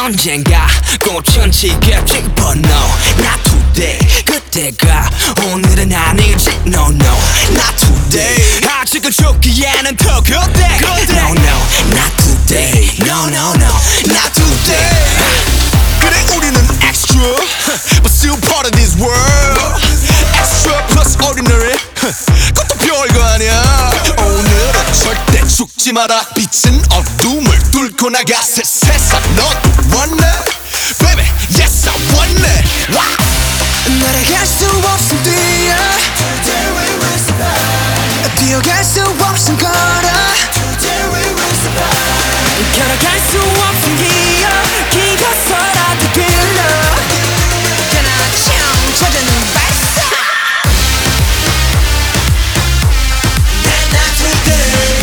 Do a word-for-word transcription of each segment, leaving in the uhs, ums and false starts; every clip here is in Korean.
언젠가 꽃은 지겠지 But no, not today. 그때가 오늘은 아니지 No, no, not today. 아직은 죽기에는 더 그때 No, no, not today. No, no, no, not today. 그래 우리는 extra But still part of this world. Extra plus ordinary 그것도 별거 아니야. 오늘은 절대 죽지 마라. 빛은 어둠을 뚫고 나가 새 세상 넌 원해 Baby yes I want it. Wow. 날아갈 수 없음 뛰어 Today we will survive. 뛰어갈 수 없음 걸어 Today we will survive. 걸어갈 수 없음 기어 기어서라도 길러 그나 찾아는 발사 Not not today.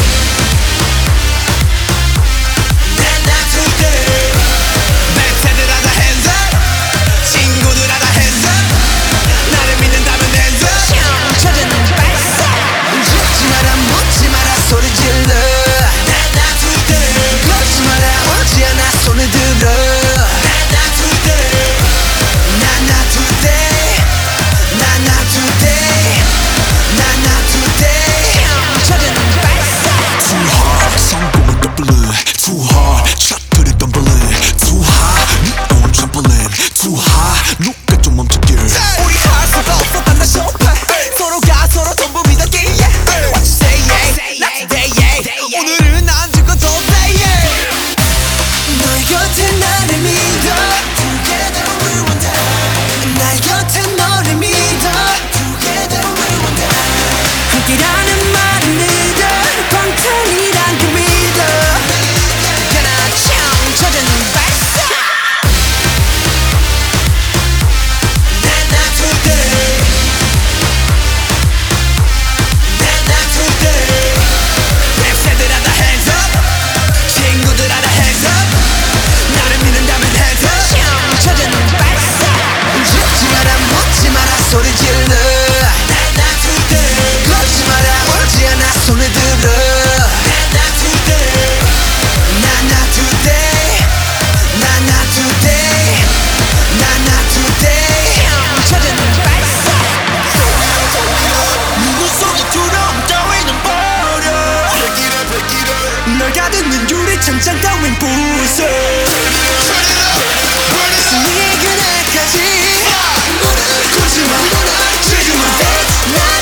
Not not today. 멘트들 하다 hands up. 친구들 하다 hands up. 나를 믿는다면 hands up. 찾아는 발사 죽지 마라 묻지 마라 소리 질러 Not not today. 걷지 마라 오지 않아 손을 들어 Not not today. Not not today Not not today Not not today 찾아는 발사 Too hard 성공은 더블 Too hard 샷들이 덤블링 Too high 네 own trampoline Too high 누가 좀 멈췄길. 우리 할 수가 없어 단나 쇼파 서로가 서로 전부 믿었기에 What you say yeah Not today yeah 오늘은 안 죽어도 say yeah 너의 곁에 나를 믿어 Together we will die 나의 곁에 너를 믿어 Together we will die 함께라는 말은 믿어 방탄이란 그 믿어 그나 참 찾아는 발사 Not not today. Not not today. 랩새들 하다 hands up. 친구들 하다 hands up. 나를 믿는다면 hands up. 참 찾아는 발사 죽지 마라 묻지 마라 소리 질러 Not not today. 걷지 마라 오지 않아 손을 들어 Not not today. Not not today Not not today Not not today 찾아는 발사 누구 소리처럼 따위는 버려. Break it up, break it up. 널 가두는 유리창장 따윈 부숴 Turn it up, burn it up. 승리의 그날까지 굳지 마 지금은 That's not